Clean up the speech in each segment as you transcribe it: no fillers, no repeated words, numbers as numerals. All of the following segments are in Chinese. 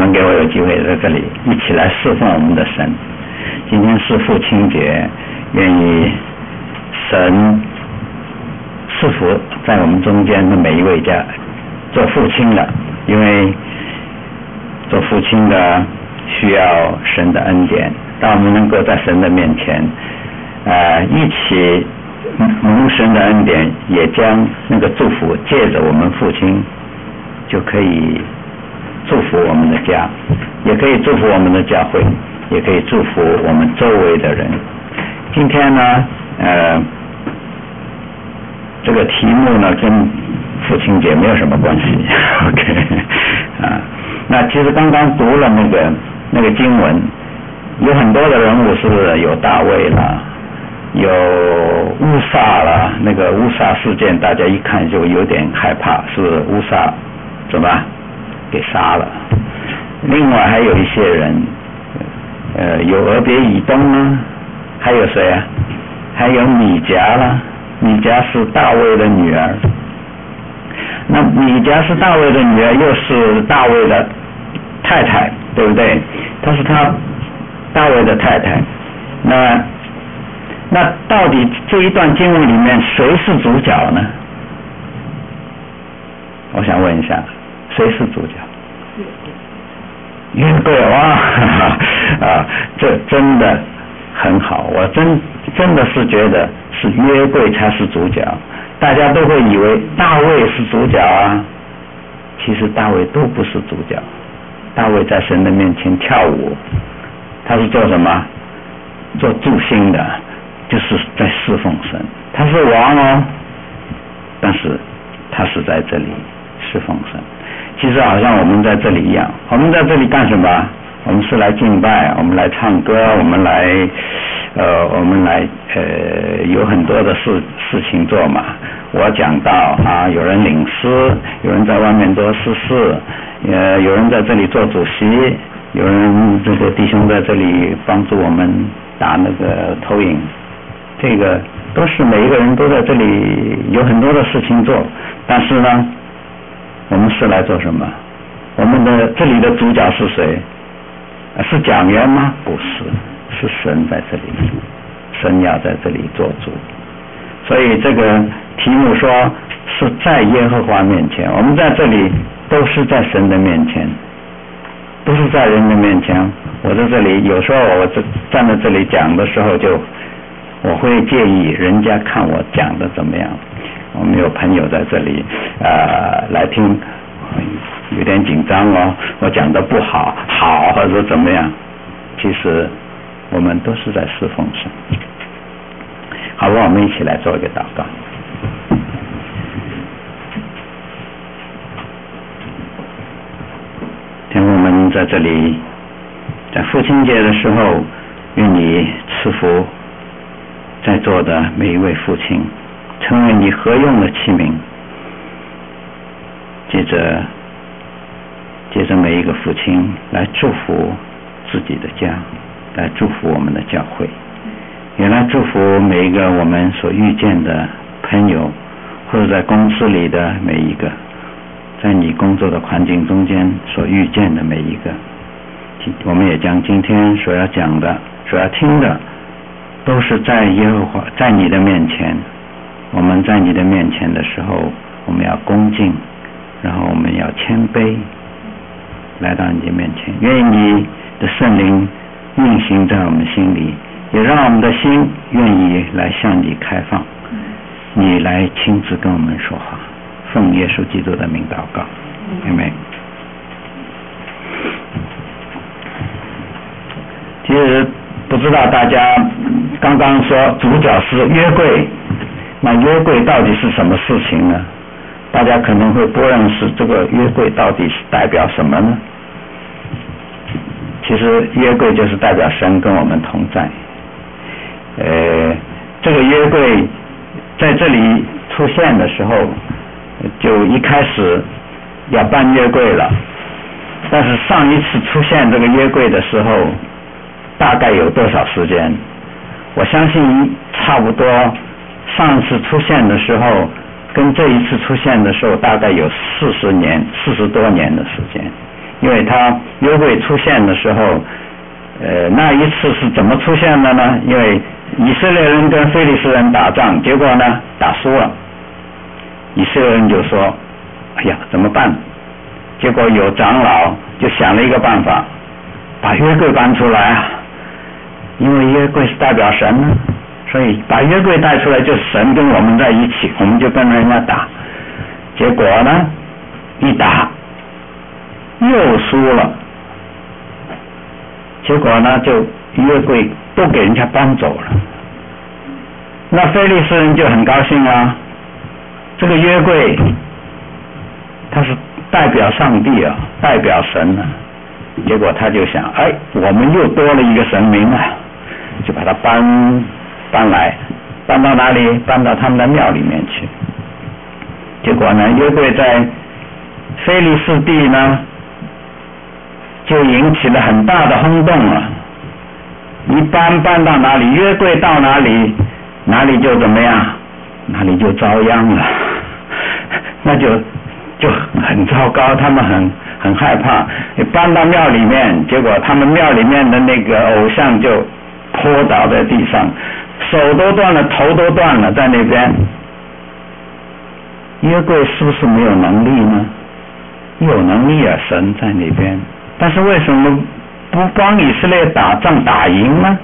们给我有机会在这里一起来侍奉我们的神。今天是父亲节，愿意神赐福在我们中间的每一位家做父亲的，因为做父亲的需要神的恩典，当我们能够在神的面前一起蒙神的恩典，也将那个祝福借着我们父亲就可以祝福我们的家，也可以祝福我们的教会，也可以祝福我们周围的人。今天呢这个题目呢跟父亲节没有什么关系OK 那其实刚刚读了那个经文，有很多的人物，是有大卫了，有乌撒了，那个乌撒事件大家一看就有点害怕，是乌撒怎么给杀了。另外还有一些人有俄别以东呢，还有谁啊？还有米迦了，米迦是大卫的女儿。那米迦是大卫的女儿，又是大卫的太太，对不对？她是大卫的太太。那到底这一段经文里面谁是主角呢？我想问一下，谁是主角？约柜哇这真的很好，我真的是觉得是约柜才是主角。大家都会以为大卫是主角啊，其实大卫都不是主角。大卫在神的面前跳舞，他是做什么？做助兴的，就是在侍奉神。他是王哦，但是他是在这里侍奉神。其实好像我们在这里一样，我们在这里干什么？我们是来敬拜，我们来唱歌，我们来有很多的事情做嘛。我讲到有人领诗，有人在外面做诗事，有人在这里做主席，有人这个弟兄在这里帮助我们打那个投影，这个都是每一个人都在这里有很多的事情做。但是呢，我们是来做什么？我们的这里的主角是谁？是讲员吗？不是，是神在这里，神要在这里做主。所以这个题目说是在耶和华面前，我们在这里都是在神的面前，不是在人的面前。我在这里有时候我站在这里讲的时候，我会介意人家看我讲的怎么样。我们有朋友在这里来听，有点紧张哦，我讲的不好或者怎么样。其实我们都是在侍奉神。好吧，我们一起来做一个祷告。天父，我们在这里在父亲节的时候，愿你赐福在座的每一位父亲，成为你合用的器皿，接着每一个父亲来祝福自己的家，来祝福我们的教会，也来祝福每一个我们所遇见的朋友，或者在公司里的每一个，在你工作的环境中间所遇见的每一个。我们也将今天所要讲的、所要听的，都是在耶和华，在你的面前。我们在你的面前的时候，我们要恭敬，然后我们要谦卑，来到你的面前。愿你的圣灵运行在我们心里，也让我们的心愿意来向你开放，你来亲自跟我们说话。奉耶稣基督的名祷告，阿们。其实不知道大家刚刚说主角是约柜，那约柜到底是什么事情呢？大家可能会不认识这个约柜到底是代表什么呢？其实约柜就是代表神跟我们同在。这个约柜在这里出现的时候，就一开始要搬约柜了，但是上一次出现这个约柜的时候大概有多少时间？我相信差不多上一次出现的时候跟这一次出现的时候大概有40多年的时间， 因为他约柜出现的时候，那一次是怎么出现的呢？因为以色列人跟非利士人打仗，结果呢打输了，以色列人就说：“哎呀，怎么办？”结果有长老就想了一个办法，把约柜搬出来啊，因为约柜是代表神呢，所以把约柜带出来，就神跟我们在一起，我们就跟人家打。结果呢，一打又输了，结果呢就约柜都给人家搬走了。那非利士人就很高兴啊，这个约柜它是代表上帝啊，代表神啊。结果他就想，哎，我们又多了一个神明啊，就把它搬来，搬到哪里？搬到他们的庙里面去。结果呢，约柜在非利士地呢，就引起了很大的轰动了。一搬到哪里，约柜到哪里，哪里就怎么样，哪里就遭殃了，那就很糟糕，他们很害怕。你搬到庙里面，结果他们庙里面的那个偶像就扑倒在地上，手都断了，头都断了，在那边。约柜是不是没有能力呢？有能力啊，神在那边，但是为什么不帮以色列打仗打赢呢？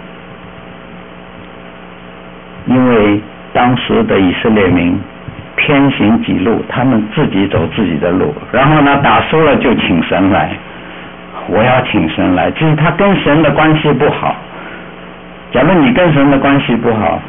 因为当时的以色列民偏行己路，他们自己走自己的路，然后呢打输了就请神来，我要请神来，就是他跟神的关系不好。假如你跟神的关系不好，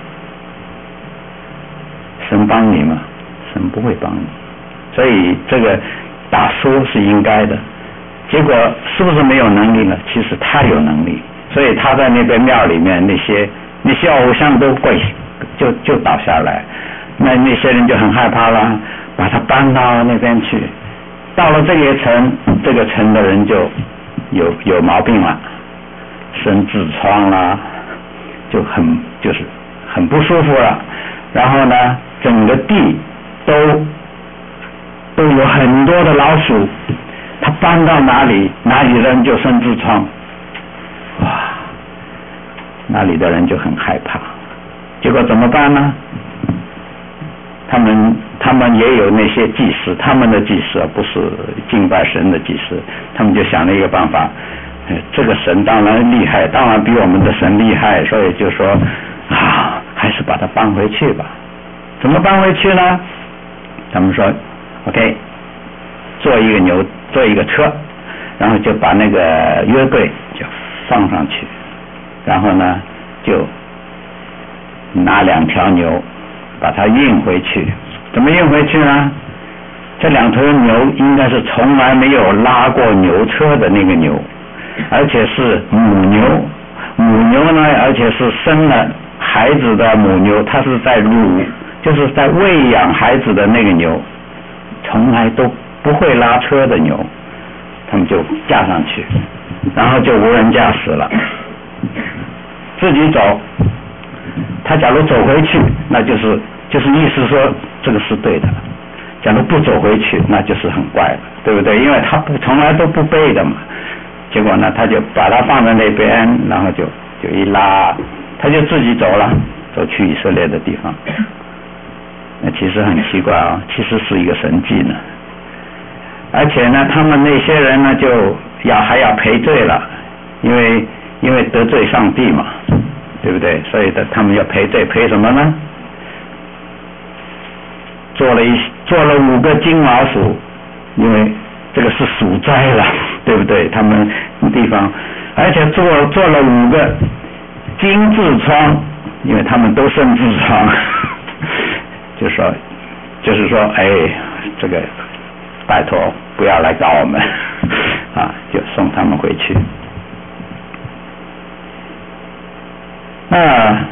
神帮你吗？神不会帮你，所以这个打输是应该的。结果是不是没有能力呢？其实他有能力，所以他在那边庙里面那些偶像都跪，就倒下来。那些人就很害怕了，把他搬到那边去。到了这个城的人就有毛病了，生痔疮啦，就是很不舒服了。然后呢，整个地都有很多的老鼠，他搬到哪里人就生痔疮，哇，那里的人就很害怕。结果怎么办呢？他们也有那些祭司，他们的祭司不是敬拜神的祭司，他们就想了一个办法，这个神当然厉害，当然比我们的神厉害，所以就说啊，还是把它搬回去吧。怎么搬回去呢？他们说 OK， 做一个车，然后就把那个约柜就放上去，然后呢就拿2条牛把它运回去。怎么运回去呢？这2头牛应该是从来没有拉过牛车的那个牛，而且是母牛。母牛呢，而且是生了孩子的母牛，它是在就是在喂养孩子的那个牛，从来都不会拉车的牛，他们就架上去，然后就无人驾驶了，自己走。他假如走回去，那就是意思说这个是对的。假如不走回去，那就是很怪了，对不对？因为他从来都不背的嘛。结果呢，他就把它放在那边，然后就一拉，他就自己走了，走去以色列的地方。那其实很奇怪啊，其实是一个神迹呢。而且呢，他们那些人呢，还要赔罪了，因为得罪上帝嘛，对不对？所以他们要赔罪，赔什么呢？做了5个金老鼠，因为这个是鼠灾了，对不对？他们地方，而且做了5个金痔疮，因为他们都生痔疮，就是说，哎，这个拜托不要来搞我们啊，就送他们回去。那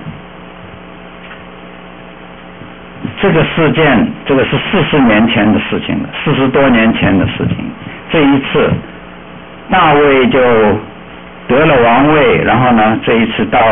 这个事件，这个是40年前的事情了，40多年前的事情。这一次，大卫就得了王位，然后呢，这一次到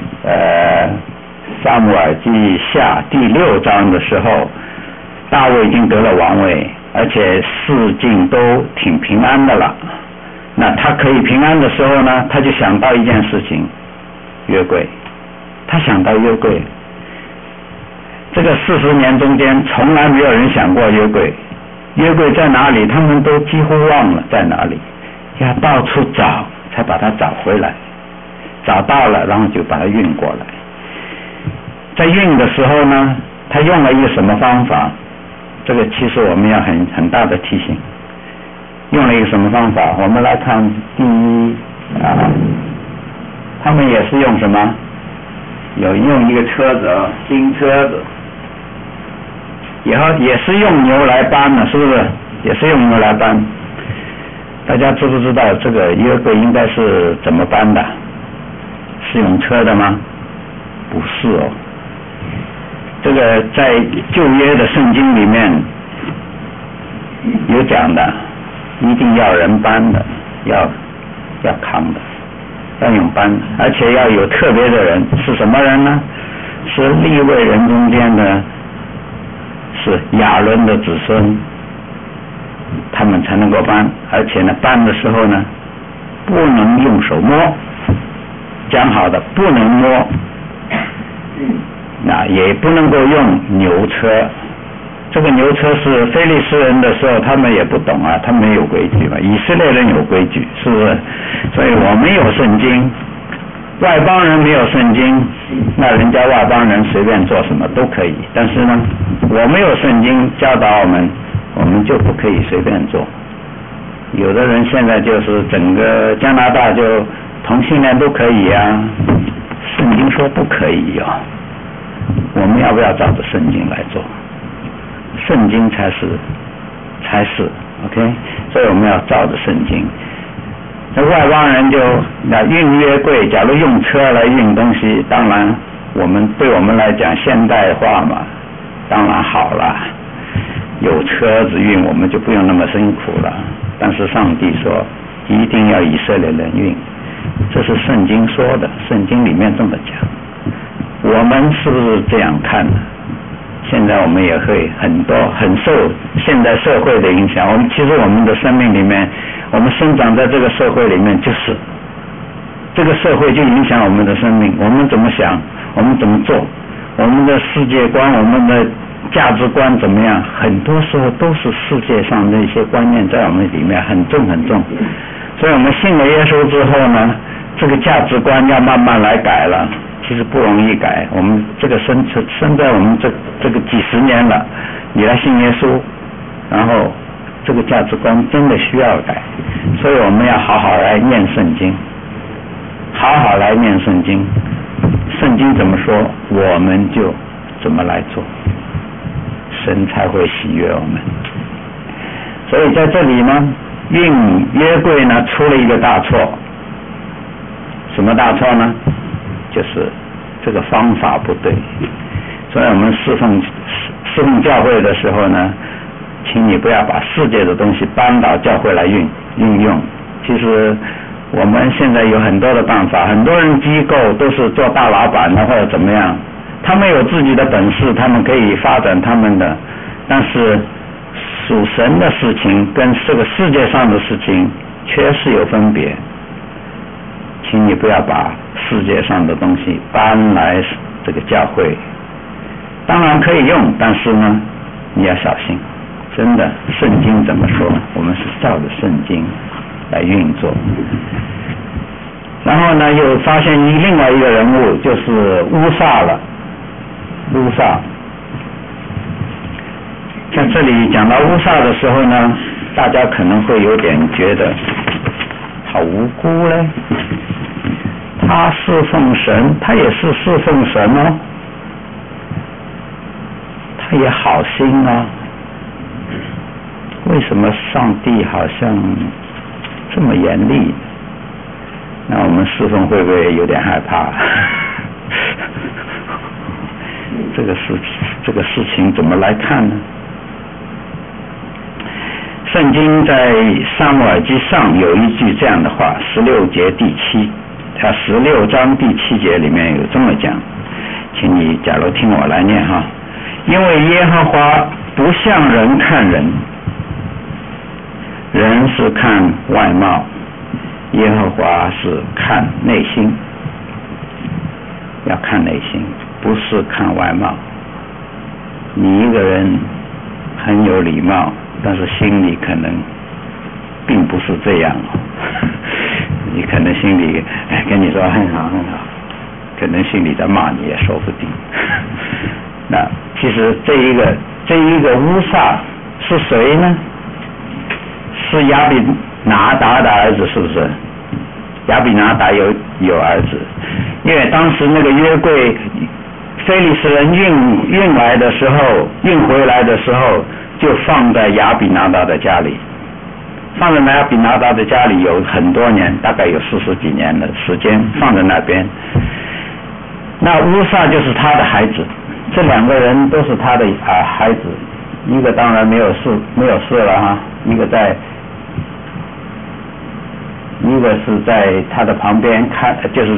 撒母耳记下第6章的时候，大卫已经得了王位，而且四境都挺平安的了。 那他可以平安的时候呢，他就想到一件事情，约柜，他想到约柜。这个40年中间从来没有人想过约柜，约柜在哪里他们都几乎忘了在哪里，要到处找才把它找回来，找到了然后就把它运过来。在运的时候呢，他用了一个什么方法，这个其实我们要很大的提醒，用了一个什么方法。我们来看第一他们也是用什么，有用一个车子金车子，以后也是用牛来搬的，是不是？也是用牛来搬。大家知不知道这个约柜应该是怎么搬的？是用车的吗？不是哦。这个在旧约的圣经里面有讲的，一定要人搬的，要扛的，要用搬的，而且要有特别的人。是什么人呢？是利未人中间的，是亚伦的子孙，他们才能够搬。而且呢，搬的时候呢，不能用手摸，讲好的不能摸，那也不能够用牛车。这个牛车是非利士人的时候他们也不懂啊，他们没有规矩嘛，以色列人有规矩，是不是？所以我们有圣经，外邦人没有圣经，那人家外邦人随便做什么都可以。但是呢，我们有圣经教导我们，我们就不可以随便做。有的人现在就是整个加拿大就同性恋都可以啊，圣经说不可以啊。我们要不要照着圣经来做？圣经才是 OK， 所以我们要照着圣经。那外邦人就那运约柜，假如用车来运东西，当然对我们来讲现代化嘛，当然好了，有车子运我们就不用那么辛苦了。但是上帝说一定要以色列人运，这是圣经说的，圣经里面这么讲。我们是不是这样看呢？现在我们也会很受现代社会的影响。其实我们的生命里面，我们生长在这个社会里面，就是这个社会就影响我们的生命。我们怎么想，我们怎么做，我们的世界观，我们的价值观怎么样，很多时候都是世界上的一些观念在我们里面很重很重。所以我们信了耶稣之后呢，这个价值观要慢慢来改了。其实不容易改，我们这个生在我们这个几十年了，你来信耶稣，然后这个价值观真的需要改，所以我们要好好来念圣经，好好来念圣经，圣经怎么说我们就怎么来做，神才会喜悦我们。所以在这里呢，运约柜呢出了一个大错。什么大错呢？就是这个方法不对。所以我们侍奉教会的时候呢，请你不要把世界的东西搬到教会来运用。其实我们现在有很多的办法，很多人机构都是做大老板的或者怎么样，他们有自己的本事，他们可以发展他们的，但是属神的事情跟这个世界上的事情确实有分别。请你不要把世界上的东西搬来这个教会，当然可以用，但是呢你要小心，真的圣经怎么说，我们是照着圣经来运作。然后呢又发现另外一个人物，就是乌撒了。乌撒在这里讲到乌撒的时候呢，大家可能会有点觉得好无辜嘞，他侍奉神，他也是侍奉神哦，他也好心啊，为什么上帝好像这么严厉？那我们侍奉会不会有点害怕？这个事情怎么来看呢？圣经在撒母耳记上有一句这样的话，16节第7，它16章第7节里面有这么讲，请你假如听我来念哈。因为耶和华不像人看人，人是看外貌， 耶和华是看内心，要看内心，不是看外貌。你一个人很有礼貌，但是心里可能并不是这样，你可能心里跟你说很好很好，可能心里在骂你也说不定。那其实这一个乌撒是谁呢？是亚比拿达的儿子，是不是？亚比拿达有儿子，因为当时那个约柜非利士人运来的时候，运回来的时候就放在亚比拿达的家里，放在亚比拿达的家里有很多年，大概有40几年的时间放在那边。那乌撒就是他的孩子，这2个人都是他的孩子，一个当然没有事了哈，一个是在他的旁边看，就是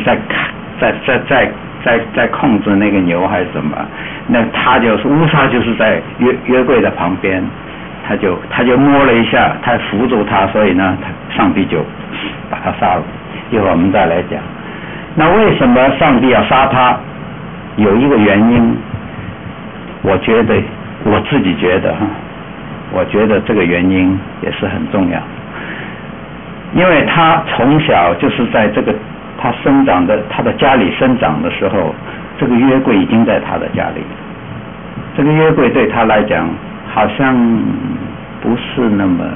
在控制那个牛还是什么，那他就是乌撒就是在约柜的旁边，他就摸了一下，他扶住他，所以呢上帝就把他杀了。一会儿我们再来讲。那为什么上帝要杀他？有一个原因，我自己觉得我觉得这个原因也是很重要，因为他从小就是在这个他的家里生长的时候，这个约柜已经在他的家里，这个约柜对他来讲好像不是那么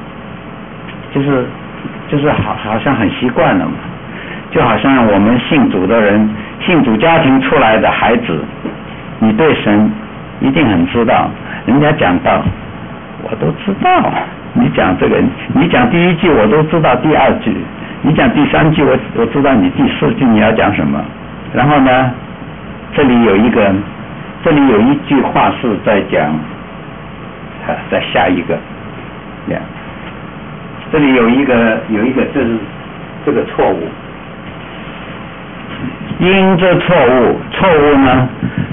就是好像很习惯了嘛，就好像我们信主的人，信主家庭出来的孩子，你对神一定很知道，人家讲到我都知道，你讲这个，你讲第1句我都知道第2句，你讲第3句我知道你第4句你要讲什么。然后呢，这里有一句话是在讲在下一个这里有一个就是这个错误，因这错误呢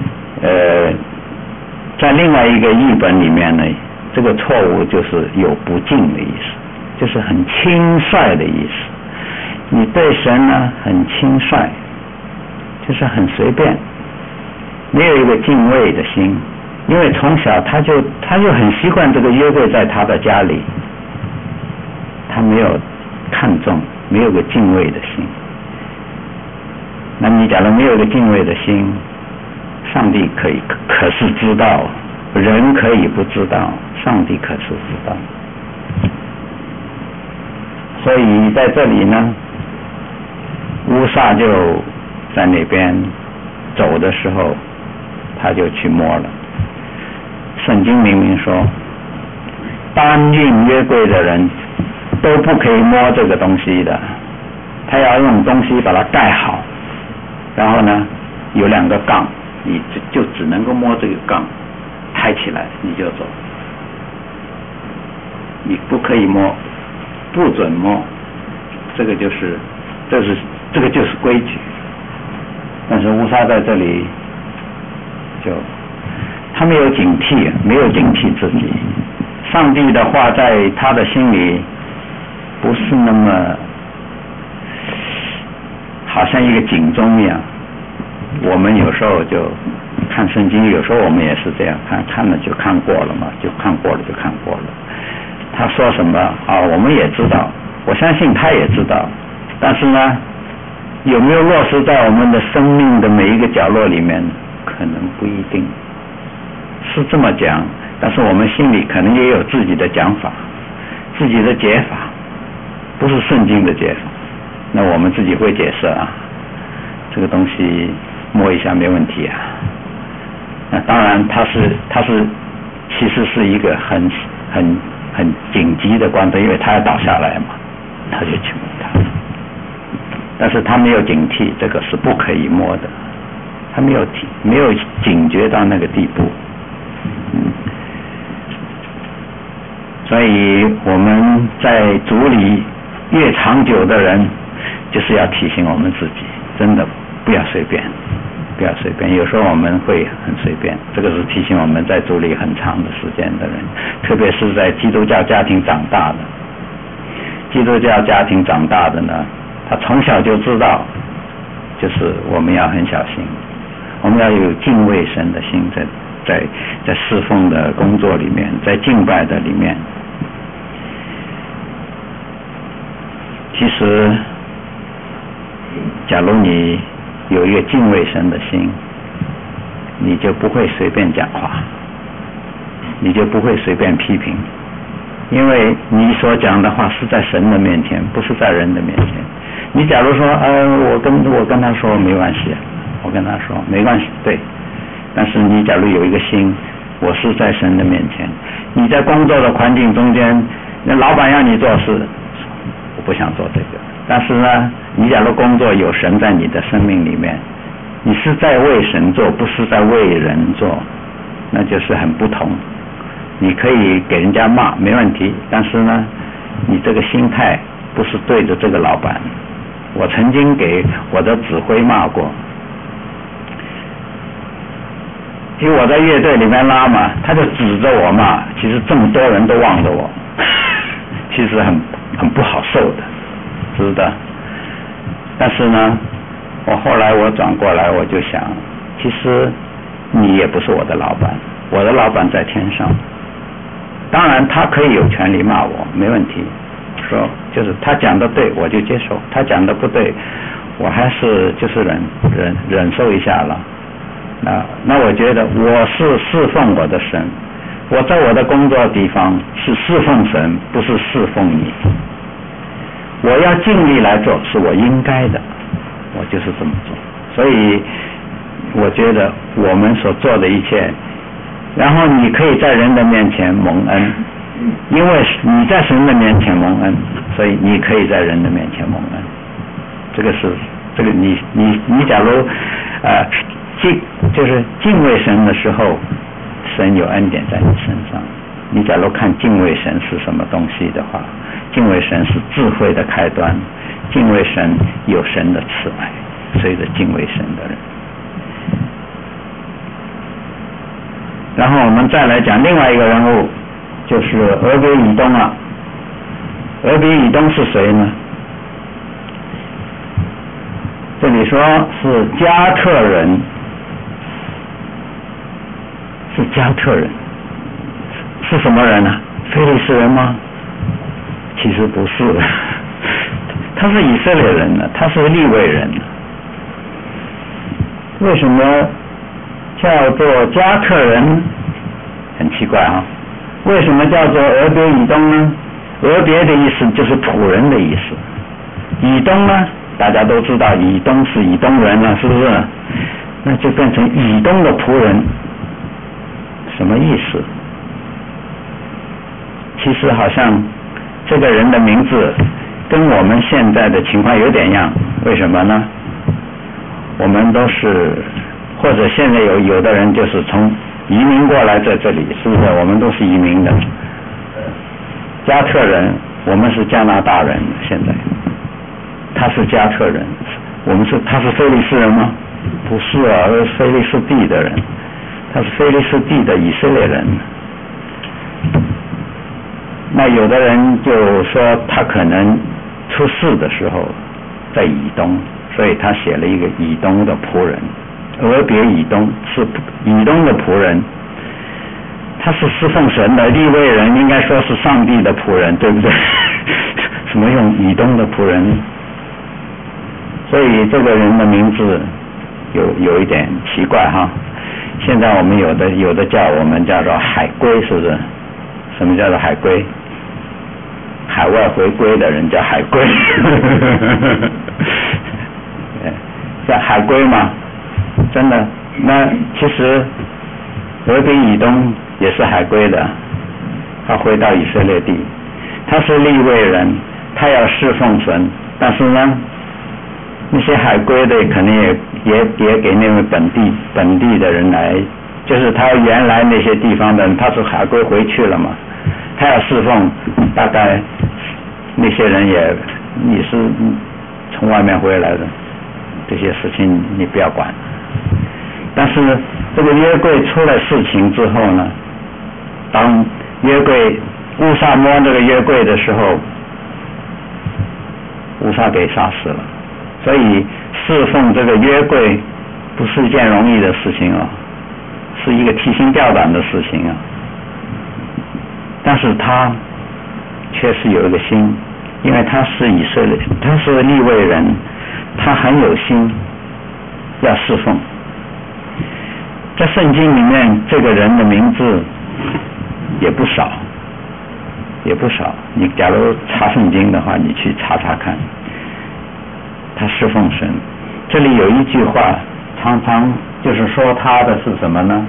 在另外一个译本里面呢，这个错误就是有不敬的意思，就是很轻率的意思。你对神呢很轻率，就是很随便，没有一个敬畏的心，因为从小他就很习惯这个约柜在他的家里，他没有看重，没有个敬畏的心。那你假如没有个敬畏的心，上帝可是知道，人可以不知道，上帝可是知道。所以在这里呢，乌撒就在那边走的时候，他就去摸了。圣经明明说，搬运约柜的人都不可以摸这个东西的，他要用东西把它盖好，然后呢有2个杠，你就只能够摸这个杠，抬起来你就走，你不可以摸，不准摸，这个就是规矩。但是乌撒在这里他没有警惕自己，上帝的话在他的心里不是那么好像一个警钟一样。我们有时候就看圣经，有时候我们也是这样看了就看过了嘛，就看过了。他说什么我们也知道，我相信他也知道，但是呢有没有落实在我们的生命的每一个角落里面，可能不一定是这么讲，但是我们心里可能也有自己的讲法，自己的解法，不是圣经的解法，那我们自己会解释这个东西摸一下没问题那当然它是其实是一个很紧急的关头，因为他要倒下来嘛，他就去摸它，但是他没有警惕这个是不可以摸的，他没有警觉到那个地步。所以我们在主里越长久的人，就是要提醒我们自己，真的不要随便。有时候我们会很随便，这个是提醒我们在主里很长的时间的人，特别是在基督教家庭长大的。基基督教家庭长大的呢，他从小就知道，就是我们要很小心，我们要有敬畏神的心，在侍奉的工作里面，在敬拜的里面。其实假如你有一个敬畏神的心，你就不会随便讲话，你就不会随便批评，因为你所讲的话是在神的面前，不是在人的面前。你假如说我跟他说没关系，我跟他说没关系，对，但是你假如有一个心，我是在神的面前，你在工作的环境中间，那老板让你做事，我不想做这个，但是呢，你假如工作有神在你的生命里面，你是在为神做，不是在为人做，那就是很不同。你可以给人家骂没问题，但是呢，你这个心态不是对着这个老板。我曾经给我的指挥骂过，因为我在乐队里面拉嘛，他就指着我骂，其实这么多人都望着我，其实很不好受的，知道。但是呢，后来我转过来，我就想，其实你也不是我的老板，我的老板在天上。当然他可以有权利骂我，没问题，说就是他讲的对我就接受，他讲的不对我还是就是忍受一下了。那我觉得我是侍奉我的神，我在我的工作地方是侍奉神，不是侍奉你。我要尽力来做，是我应该的，我就是这么做。所以我觉得我们所做的一切，然后你可以在人的面前蒙恩，因为你在神的面前蒙恩，所以你可以在人的面前蒙恩。这个你假如就是敬畏神的时候，神有恩典在你身上。你假如看敬畏神是什么东西的话，敬畏神是智慧的开端，敬畏神有神的慈爱，随着敬畏神的人。然后我们再来讲另外一个人物，就是俄别以东啊。俄别以东是谁呢？这里说是加特人，是加特人，是什么人呢？非利士人吗？其实不是，他是以色列人呢，他是利未人。为什么叫做加特人？很奇怪啊，为什么叫做俄别以东呢？俄别的意思就是仆人的意思，以东呢，大家都知道以东是以东人了，是不是？那就变成以东的仆人，什么意思？其实好像这个人的名字跟我们现在的情况有点像，为什么呢？我们都是，或者现在有的人就是从移民过来在这里，是不是？我们都是移民的。加特人，我们是加拿大人，现在他是加特人，他是非利士人吗？不是啊，是非利士地的人，他是非利士地的以色列人。那有的人就说他可能出世的时候在以东，所以他写了一个以东的仆人。俄别以东是以东的仆人，他是侍奉神的利未人，应该说是上帝的仆人，对不对？什么用以东的仆人？所以这个人的名字有一点奇怪哈。现在我们有的叫我们叫做海归，是不是？什么叫做海归？海外回归的人叫海归，叫海归嘛？真的？那其实俄别以东也是海归的，他回到以色列地，他是利未人，他要侍奉神，但是呢，那些海归的可能也给那位本地的人来，就是他原来那些地方的人，他是海归回去了嘛，他要侍奉，大概那些人你是从外面回来的，这些事情你不要管。但是这个约柜出了事情之后呢，当约柜乌撒摸这个约柜的时候， 乌撒给杀死了。所以侍奉这个约柜不是一件容易的事情啊，是一个提心吊胆的事情啊。但是他确实有一个心，因为他是以色列，他是利未人，他很有心要侍奉。在圣经里面，这个人的名字也不少，也不少。你假如查圣经的话，你去查查看，他侍奉神。这里有一句话，常常就是说他的是什么呢？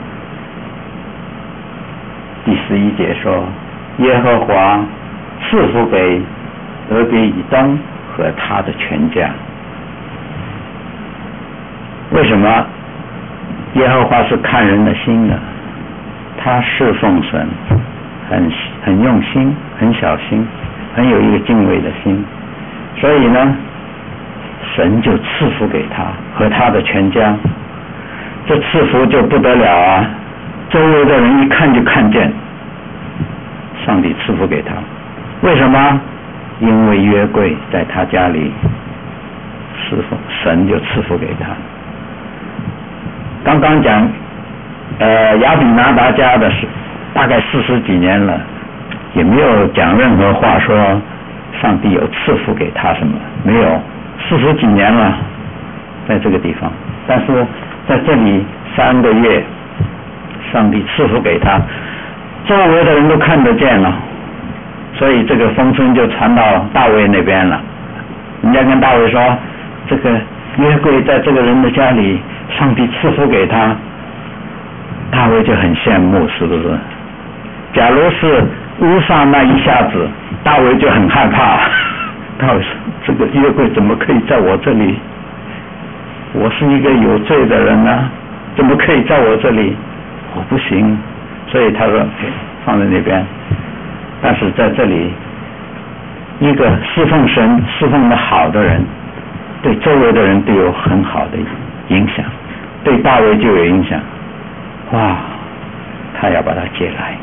第11节说，耶和华赐福给俄别以东和他的全家。为什么？耶和华是看人的心的，他侍奉神很用心，很小心，很有一个敬畏的心，所以呢，神就赐福给他和他的全家。这赐福就不得了啊，周围的人一看就看见上帝赐福给他。为什么？因为约柜在他家里侍奉，神就赐福给他。刚刚讲亚比拿达家的是大概40几年了，也没有讲任何话说上帝有赐福给他什么，没有，40几年了在这个地方，但是在这里3个月上帝赐福给他，周围的人都看得见了，所以这个风声就传到大卫那边了。人家跟大卫说，这个约柜在这个人的家里，上帝赐福给他，大卫就很羡慕，是不是？假如是乌撒那一下子，大卫就很害怕。大卫说，这个约柜怎么可以在我这里？我是一个有罪的人啊，怎么可以在我这里？我不行。所以他说放在那边。但是在这里，一个侍奉神侍奉的好的人，对周围的人都有很好的影响，对大卫就有影响。哇，他要把他接来。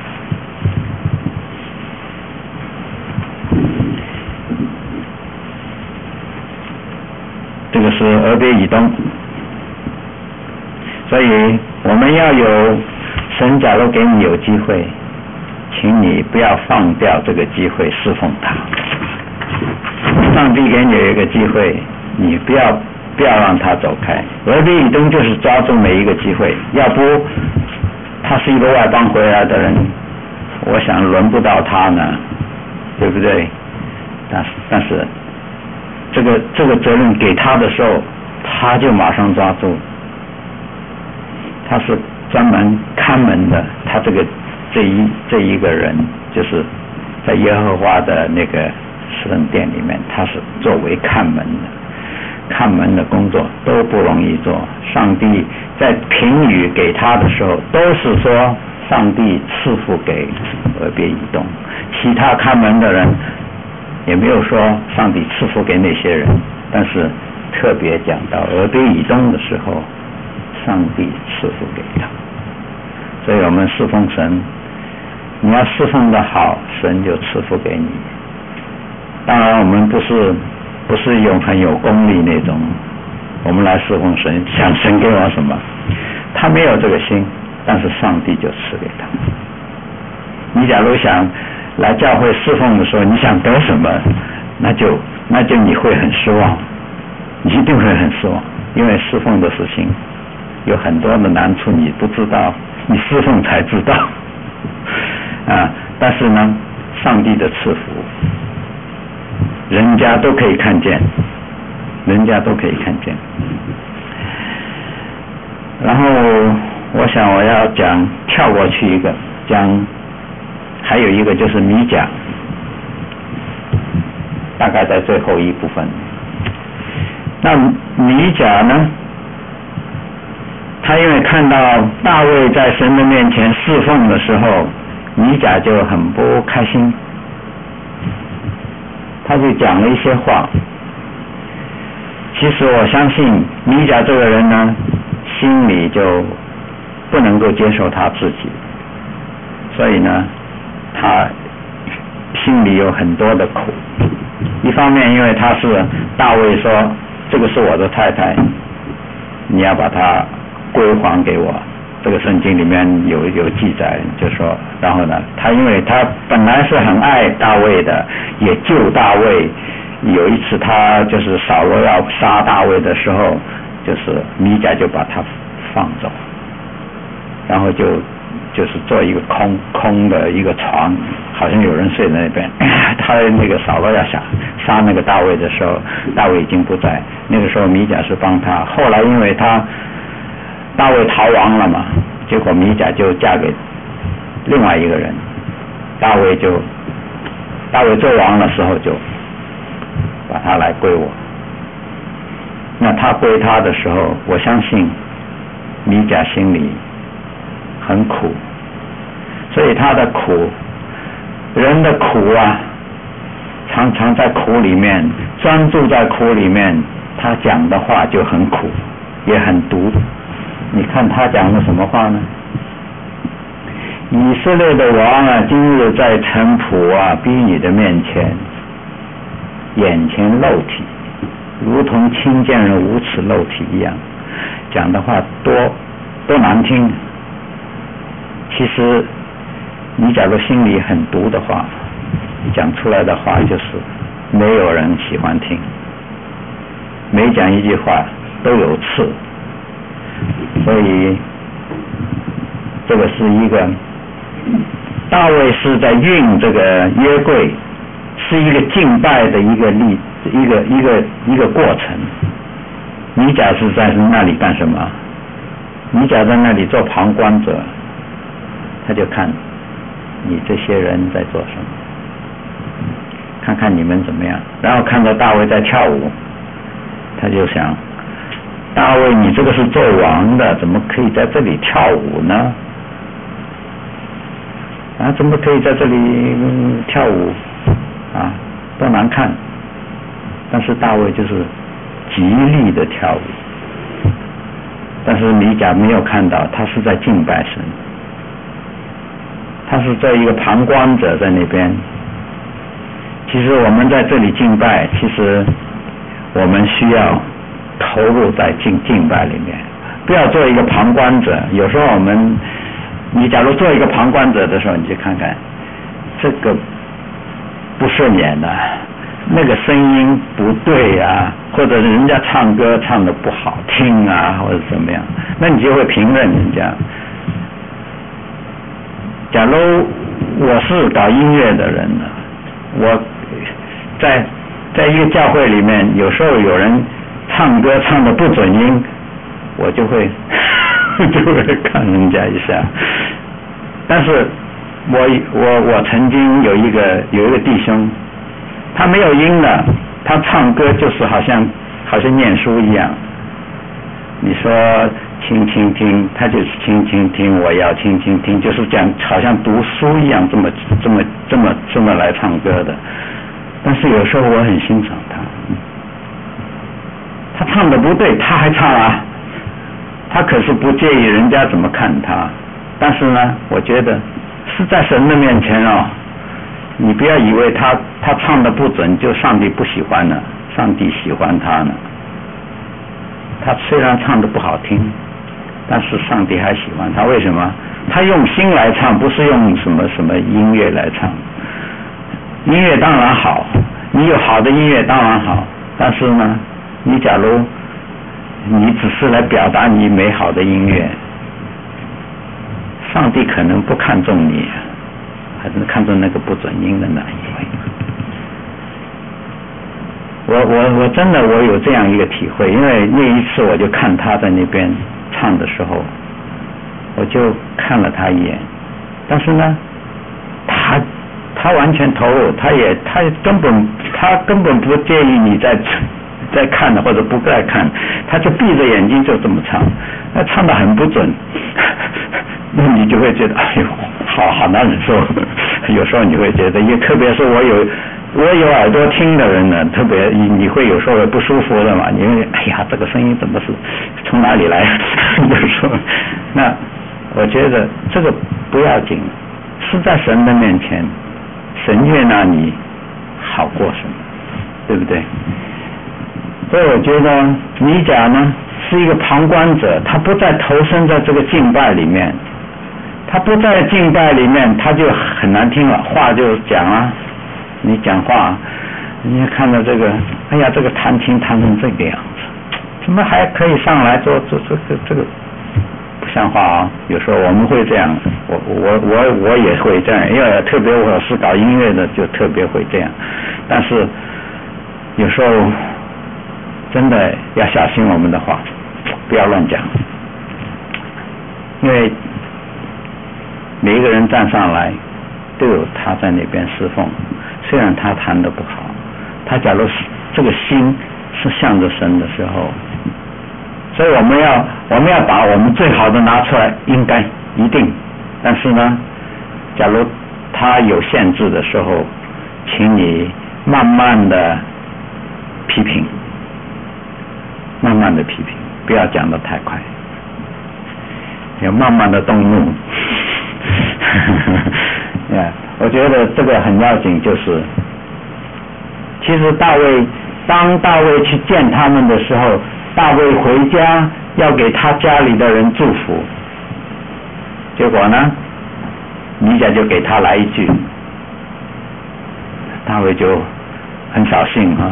这个是俄别以东，所以我们要有神，假如给你有机会，请你不要放掉这个机会侍奉他。上帝给你有一个机会，你不要让他走开。俄别以东就是抓住每一个机会，要不他是一个外邦回来的人，我想轮不到他呢，对不对？但是这个责任给他的时候，他就马上抓住。他是专门看门的，他这一个人就是在耶和华的那个圣殿里面，他是作为看门的工作都不容易做。上帝在评语给他的时候，都是说上帝赐福给俄别以东，其他看门的人也没有说上帝赐福给那些人，但是特别讲到俄别以东的时候，上帝赐福给他。所以我们侍奉神，你要侍奉的好，神就赐福给你。当然我们不是用很有功力那种，我们来侍奉神，想神给我什么，他没有这个心，但是上帝就赐给他。你假如想来教会侍奉的时候，你想得什么，那就你会很失望，你一定会很失望，因为侍奉的事情有很多的难处，你不知道，你侍奉才知道啊。但是呢，上帝的赐福，人家都可以看见，然后我想我要跳过去一个还有一个就是米甲，大概在最后一部分。那米甲呢，他因为看到大卫在神的面前侍奉的时候，米甲就很不开心，他就讲了一些话。其实我相信米甲这个人呢，心里就不能够接受他自己，所以呢他心里有很多的苦， 一方面因为他是大卫说这个是我的太太，你要把它归还给我，这个圣经里面有记载，就说然后呢他因为他本来是很爱大卫的，也救大卫，有一次他就是扫罗要杀大卫的时候，就是米甲就把他放走，然后就是做一个空的一个床，好像有人睡在那边。他那个扫罗要杀那个大卫的时候，大卫已经不在，那个时候米甲是帮他。后来因为大卫逃亡了嘛，结果米甲就嫁给另外一个人，大卫做王的时候就把他来归我。那他归他的时候，我相信米甲心里很苦，所以他的苦，人的苦啊，常常在苦里面，专注在苦里面，他讲的话就很苦，也很毒。你看他讲的什么话呢？以色列的王啊，今日在臣仆啊逼你的面前，眼前露体，如同亲见人无耻露体一样，讲的话多难听。其实你假如心里很毒的话，讲出来的话就是没有人喜欢听，每讲一句话都有刺。所以这个是一个大卫是在运这个约柜，是一个敬拜的一个过程。米甲是在那里干什么？米甲在那里做旁观者，他就看你这些人在做什么，看看你们怎么样，然后看到大卫在跳舞，他就想，大卫你这个是做王的，怎么可以在这里跳舞呢？啊，怎么可以在这里跳舞啊，多难看。但是大卫就是极力的跳舞，但是米甲没有看到，他是在敬拜神，他是在一个旁观者在那边。其实我们在这里敬拜，其实我们需要投入在敬拜里面，不要做一个旁观者。有时候你假如做一个旁观者的时候，你去看看这个不顺眼的，那个声音不对啊，或者人家唱歌唱得不好听啊，或者怎么样，那你就会评论人家。假如我是搞音乐的人呢，我在一个教会里面，有时候有人唱歌唱得不准音，我就会看人家一下。但是我曾经有一个弟兄，他没有音的，他唱歌就是好像念书一样。你说轻轻听，他就是轻轻听，我要轻轻听，就是讲好像读书一样，这么来唱歌的。但是有时候我很欣赏他唱的不对，他还唱啊，他可是不介意人家怎么看他。但是呢，我觉得是在神的面前哦，你不要以为他唱的不准就上帝不喜欢了，上帝喜欢他呢。他虽然唱的不好听，但是上帝还喜欢他。为什么？他用心来唱，不是用什么音乐来唱。音乐当然好，你有好的音乐当然好，但是呢，你假如你只是来表达你美好的音乐，上帝可能不看重你，还是看重那个不准音的那一位。我真的我有这样一个体会，因为那一次我就看他在那边唱的时候，我就看了他一眼，但是呢，他完全投入，他根本不介意你在看或者不在看，他就闭着眼睛就这么唱，那唱得很不准，那你就会觉得哎呦，好难忍受。有时候你会觉得，也特别是我有耳朵听的人呢，特别你会有时候不舒服的嘛，你会哎呀，这个声音怎么是从哪里来？就说那我觉得这个不要紧，是在神的面前，神悦纳你好过什么？ 对不对？所以我觉得米甲呢是一个旁观者，他不再投身在这个敬拜里面，他不在敬拜里面，他就很难听了，话就讲啊，你讲话，你看到这个，哎呀，这个弹琴弹成这个样子，怎么还可以上来做这个不像话啊！有时候我们会这样，我也会这样，因为特别我是搞音乐的，就特别会这样。但是有时候真的要小心我们的话，不要乱讲，因为每一个人站上来都有他在那边侍奉，虽然他弹得不好，他假如这个心是向着神的时候，所以我们要把我们最好的拿出来，应该一定。但是呢，假如他有限制的时候，请你慢慢的批评，慢慢的批评，不要讲得太快，要慢慢的动怒。我觉得这个很要紧，就是其实当大卫去见他们的时候，大卫回家要给他家里的人祝福，结果呢，米甲就给他来一句，大卫就很扫兴啊。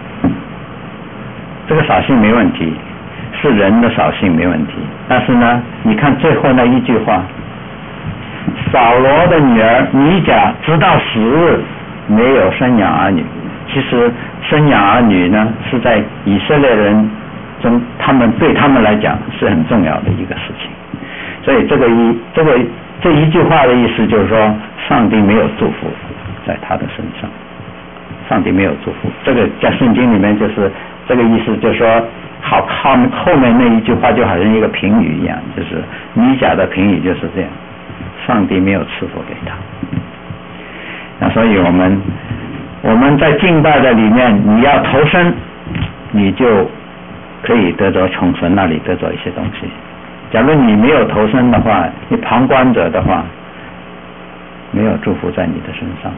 这个扫兴没问题，是人的扫兴没问题，但是呢，你看最后那一句话，扫罗的女儿米甲直到死日没有生养儿女。其实生养儿女呢，是在以色列人中，对他们来讲是很重要的一个事情。所以这一句话的意思就是说，上帝没有祝福在他的身上，上帝没有祝福。这个在圣经里面就是这个意思，就是说后面那一句话就好像一个评语一样，就是米甲的评语就是这样，上帝没有赐福给他。那所以我们在敬拜的里面，你要投身，你就可以得着从神那里得着一些东西。假如你没有投身的话，你旁观者的话，没有祝福在你的身上。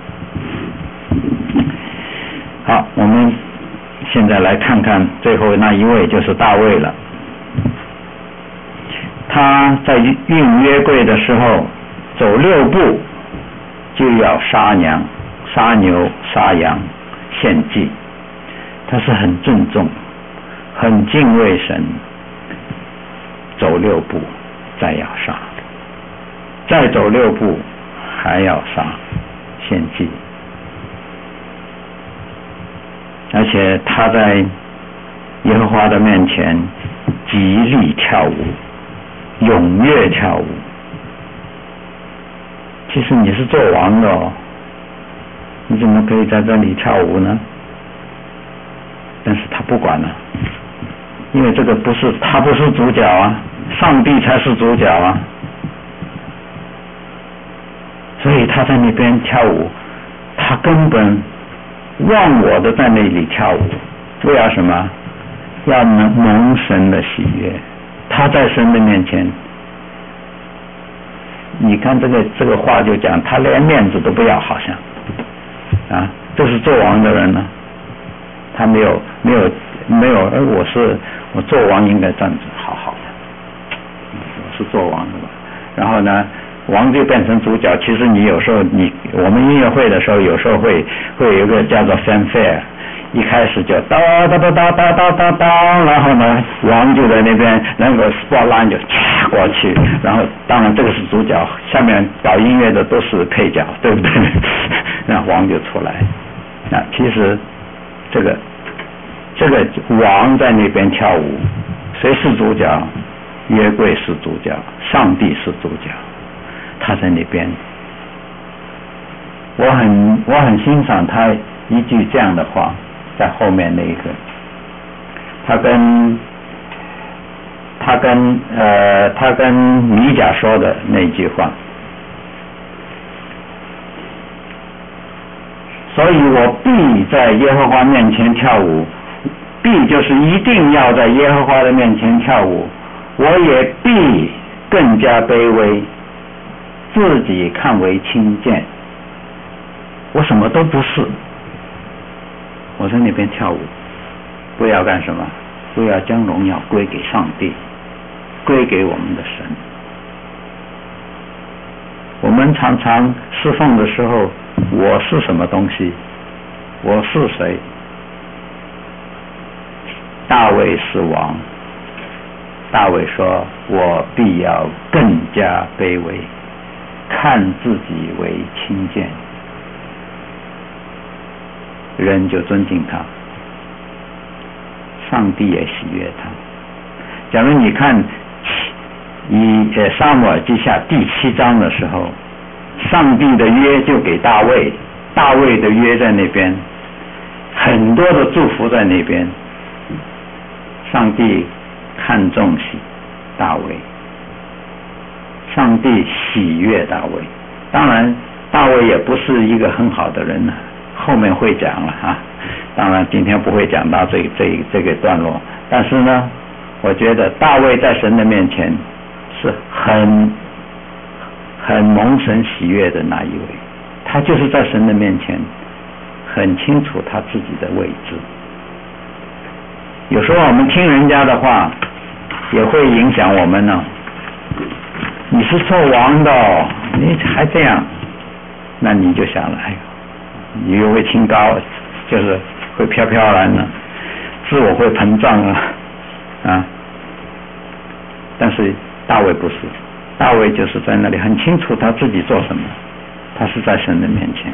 好，我们现在来看看最后那一位，就是大卫了。他在运约柜的时候走6步就要杀牛杀羊献祭，他是很郑重很敬畏神，走6步再要杀，再走6步还要杀献祭，而且他在耶和华的面前极力跳舞，踊跃跳舞。其实你是做王的哦，你怎么可以在这里跳舞呢？但是他不管了，因为这个他不是主角啊，上帝才是主角啊，所以他在那边跳舞，他根本忘我的在那里跳舞，为了什么？要蒙神的喜悦。他在神的面前，你看这个话就讲，他连面子都不要，好像啊，这是做王的人呢，他没有，我做王应该站着好好的，我是做王的吧。然后呢，王就变成主角。其实你有时候我们音乐会的时候，有时候会有一个叫做 fanfare， 一开始就哒哒哒哒哒哒哒哒，然后呢，王就在那边，那个 spotlight 就掐过去，然后当然这个是主角，下面搞音乐的都是配角，对不对？那王就出来。那其实这个王在那边跳舞，谁是主角？约柜是主角，上帝是主角，他在那边。我很欣赏他一句这样的话，在后面那一个，他跟米甲说的那句话。所以我必在耶和华面前跳舞，必就是一定要在耶和华的面前跳舞，我也必更加卑微，自己看为轻贱。我什么都不是， 我在那边跳舞，不要干什么？不要将荣耀归给上帝，归给我们的神。我们常常侍奉的时候，我是什么东西？我是谁？大卫是王，大卫说：“我必要更加卑微，看自己为轻贱。”人就尊敬他，上帝也喜悦他。假如你看撒母耳记下第7章的时候，上帝的约就给大卫，大卫的约在那边，很多的祝福在那边。上帝看重大卫，上帝喜悦大卫。当然大卫也不是一个很好的人，后面会讲了啊。当然今天不会讲到这个段落，但是呢，我觉得大卫在神的面前是很蒙神喜悦的那一位，他就是在神的面前很清楚他自己的位置。有时候我们听人家的话也会影响我们呢。你是做王的哦，你还这样，那你就想了，哎呦，你又会清高，就是会飘飘然了，自我会膨胀啊。但是大卫不是，大卫就是在那里很清楚他自己做什么，他是在神的面前。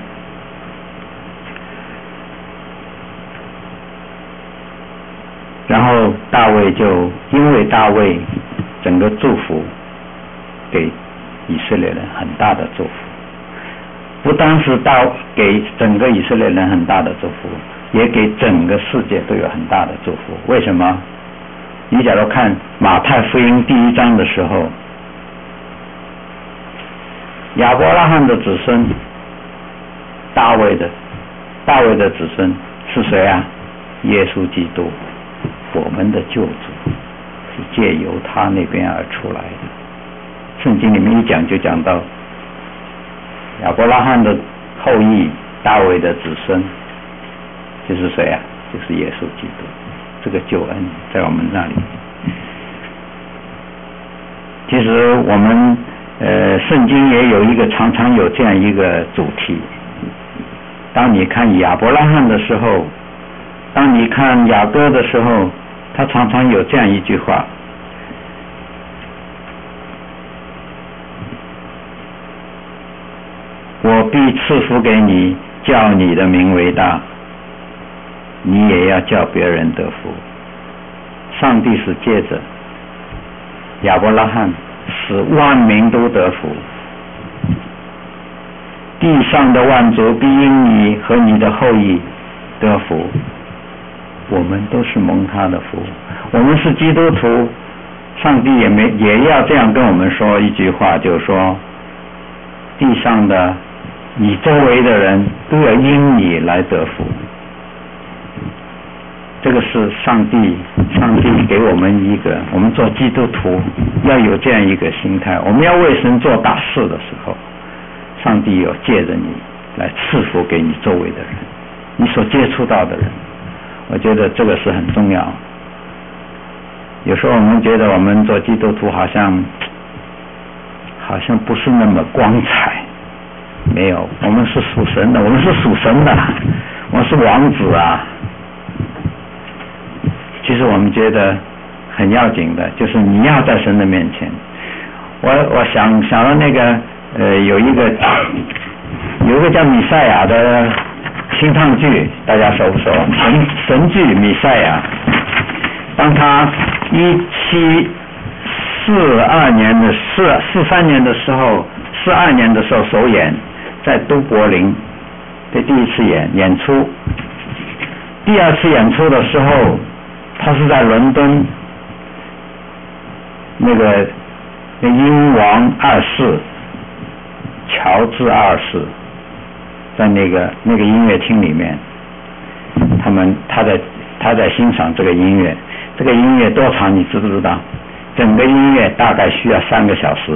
然后大卫就因为大卫整个祝福给以色列人很大的祝福，不单是给整个以色列人很大的祝福，也给整个世界都有很大的祝福。为什么？你假如看马太福音第1章的时候，亚伯拉罕的子孙，大卫的子孙是谁啊？耶稣基督，我们的救主是借由他那边而出来的。圣经里面一讲就讲到亚伯拉罕的后裔，大卫的子孙就是谁啊？就是耶稣基督。这个救恩在我们那里。其实我们圣经也有一个常常有这样一个主题。当你看亚伯拉罕的时候，当你看雅各的时候，他常常有这样一句话：我必赐福给你，叫你的名为大，你也要叫别人得福。上帝是借着亚伯拉罕使万民都得福，地上的万族必因你和你的后裔得福。我们都是蒙他的福，我们是基督徒，上帝也要这样跟我们说一句话，就是说地上的你周围的人都要因你来得福。这个是上帝给我们一个，我们做基督徒要有这样一个心态，我们要为神做大事的时候，上帝有借着你来赐福给你周围的人，你所接触到的人。我觉得这个是很重要。有时候我们觉得我们做基督徒好像不是那么光彩，没有，我们是属神的，我们是属神的，我们是王子啊。其实我们觉得很要紧的，就是你要在神的面前。我想到那个有一个叫米赛亚的清唱剧，大家熟不熟？神剧米赛亚。当他43年的时候首演在都柏林的第一次演出，第二次演出的时候，他是在伦敦那英王2世乔治2世在那个音乐厅里面，他在欣赏这个音乐。这个音乐多长你知不知道？整个音乐大概需要3个小时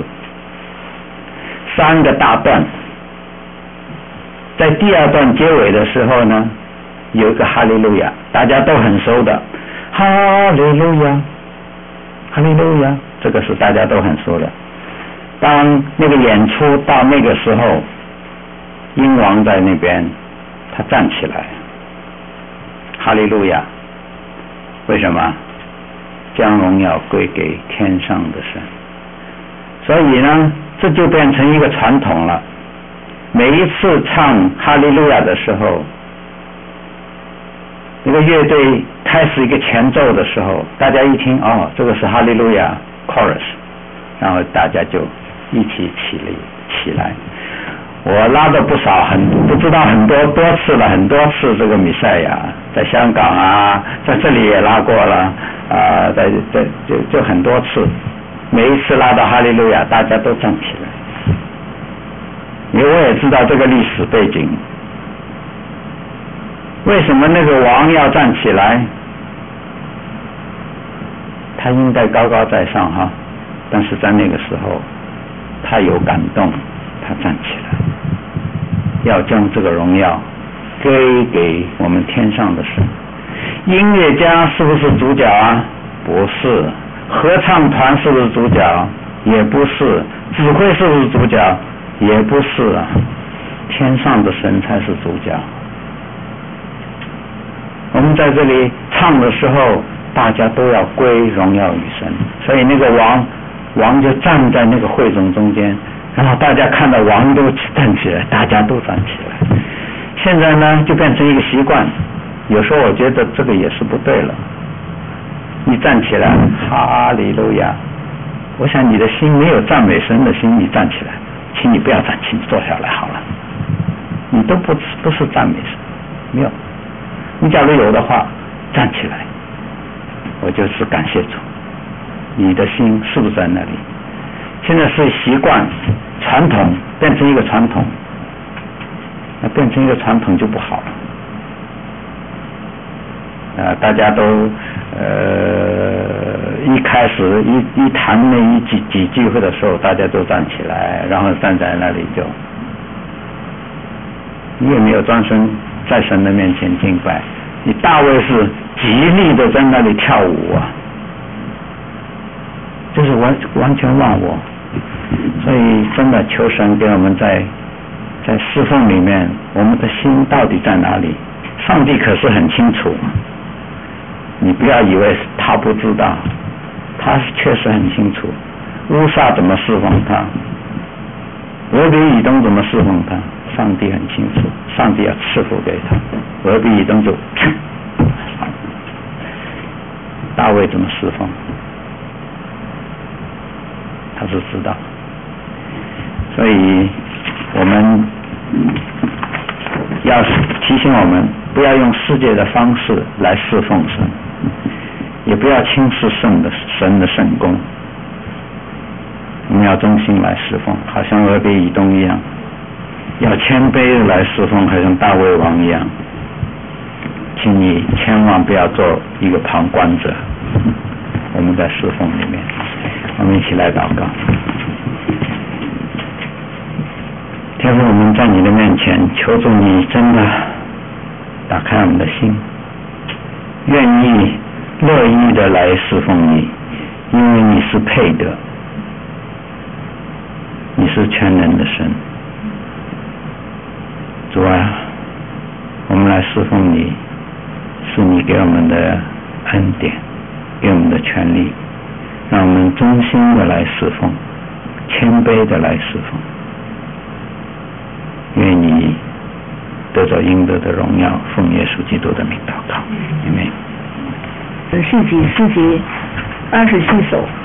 ，3个大段。在第2段结尾的时候呢， 有一个哈利路亚，大家都很熟的，哈利路亚，哈利路亚，这个是大家都很熟的。当那个演出到那个时候，英王在那边，他站起来，哈利路亚，为什么？将荣耀归给天上的神。所以呢，这就变成一个传统了。每一次唱哈利路亚的时候，那个乐队开始一个前奏的时候，大家一听，哦，这个是哈利路亚 chorus， 然后大家就一起起来。我拉的不少，不知道多次了，很多次这个弥赛亚，在香港啊，在这里也拉过了啊，就很多次，每一次拉到哈利路亚，大家都站起来。因为我也知道这个历史背景，为什么那个王要站起来？他应该高高在上哈，但是在那个时候，他有感动，他站起来。要将这个荣耀归给我们天上的神。音乐家是不是主角啊？不是。合唱团是不是主角？也不是。指挥是不是主角？也不是啊。天上的神才是主角。我们在这里唱的时候，大家都要归荣耀与神，所以那个王就站在那个会众中间。然后大家看到王都站起来，大家都站起来。现在呢，就变成一个习惯。有时候我觉得这个也是不对了。你站起来，哈利路亚！我想你的心没有赞美神的心，你站起来，请你不要站，请你坐下来好了。你都不是赞美神，没有。你假如有的话，站起来，我就是感谢主。你的心是不是在那里？现在是习惯。传统变成一个传统，那变成一个传统就不好了。大家都一开始一谈那几句话的时候，大家都站起来，然后站在那里就，你也没有专身在神的面前敬拜，你大卫是极力的在那里跳舞啊，就是完全忘我。所以真的求神给我们在侍奉里面，我们的心到底在哪里？上帝可是很清楚，你不要以为他不知道，他确实很清楚。乌撒怎么侍奉他，俄比以东怎么侍奉他，上帝很清楚，上帝要赐福给他，俄比以东就大卫怎么侍奉，他是知道。所以我们要提醒我们，不要用世界的方式来侍奉神，也不要轻视神的圣功。我们要忠心来侍奉，好像俄比以东一样，要谦卑的来侍奉，好像大卫王一样。请你千万不要做一个旁观者。我们在侍奉里面，我们一起来祷告。天父，我们在你的面前求助你，真的打开我们的心，愿意乐意的来侍奉你，因为你是配的，你是全能的神。主啊，我们来侍奉你，是你给我们的恩典，给我们的权利，让我们忠心的来侍奉，谦卑的来侍奉。愿你得着应得的荣耀，奉耶稣基督的名祷告，阿们。 信息27首。